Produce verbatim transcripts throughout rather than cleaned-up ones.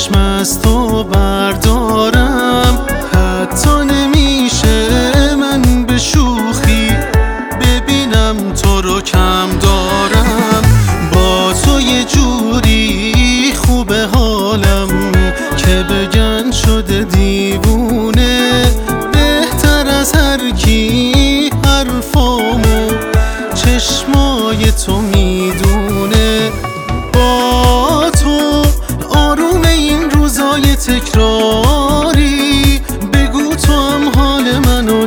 چشم از تو بردارم، حتی نمیشه من به شوخی ببینم تو رو کم دارم. با تو یه جوری خوبه حالم که بگن شده دیوونه، بهتر از هر کی حرفامو چشمای تو میدونه. با تو آروم این روزای تکراری، بگو تو هم حال منو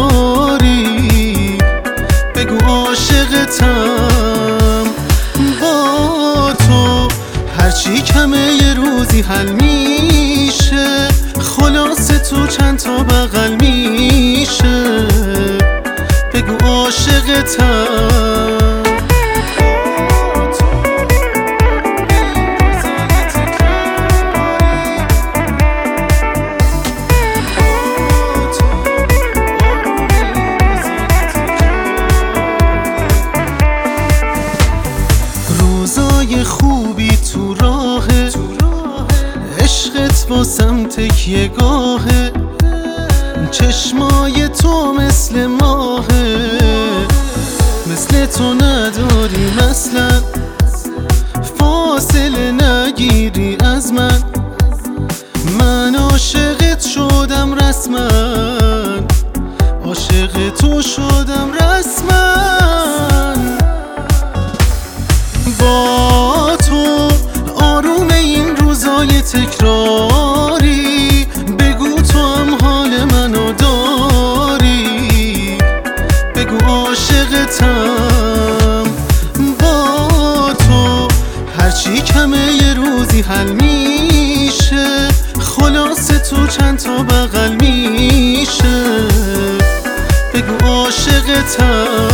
داری، بگو عاشقتم. با تو هرچی کمه یه روزی حل میشه، خلاصه تو چند تا بغل میشه، بگو عاشقتم. روزای خوبی تو راهه، عشقت واسم تکیه گاهه، چشمای تو مثل ماهه، مثل تو نداریم اصلا، فاصله نگیری از من، من عاشقت شدم رسما، عاشق تو شدم رسما. با تو آروم این روزای تکراری، بگو تو هم حال منو داری، بگو عاشقتم. با تو هرچی کمه یه روزی حل میشه، خلاصه تو چند تا بغل میشه، بگو عاشقتم.